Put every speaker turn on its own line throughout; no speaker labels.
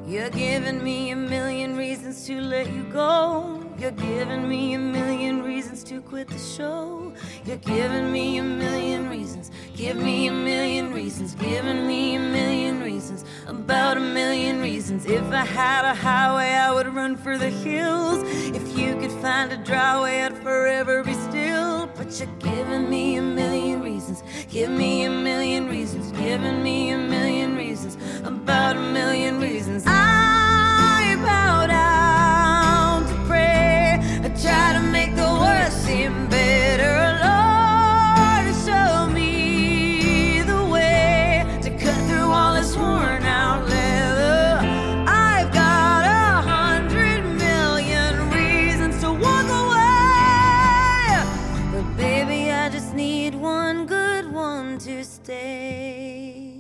You're giving me a million reasons to let you go. You're giving me a million reasons to quit the show. You're giving me a million reasons. Give me a million reasons. Giving me a million reasons. About a million reasons. If I had a highway, I would run for the hills. If you could find a dry way, I'd forever be still. But you're giving me a million reasons. Give me a million reasons. Giving me a million reasons. About a million reasons. I bow down to pray. I try to make the worst seem better. Lord, show me the way to cut through all this worn out leather. I've got 100 million reasons to walk away, but baby, I just need one good one to stay.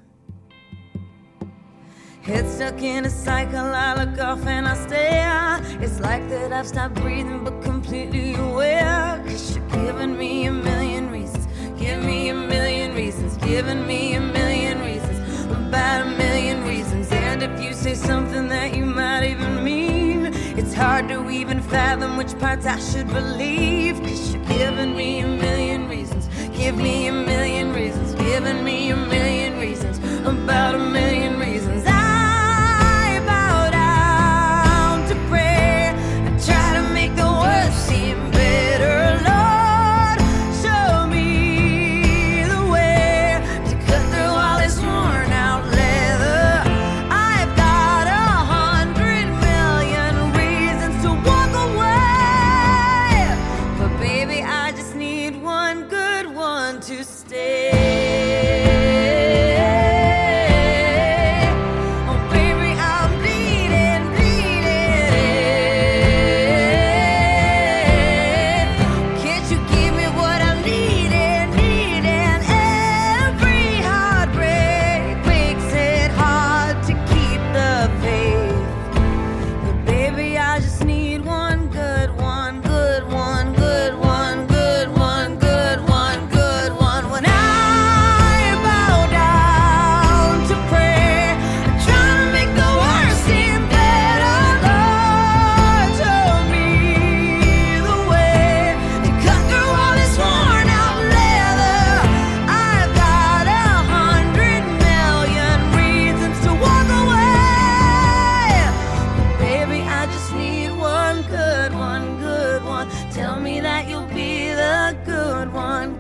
Head stuck in a cycle, I look off and I stare. It's like that I've stopped breathing but completely aware. 'Cause you're giving me a million reasons. Give me a million reasons. Giving me a million reasons. About a million reasons. And if you say something that you might even mean, it's hard to even fathom which parts I should believe. 'Cause you're giving me a million reasons. Give me a million reasons. Giving me a million reasons. About a million reasons.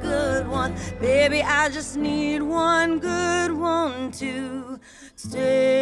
Baby, I just need one good one to stay.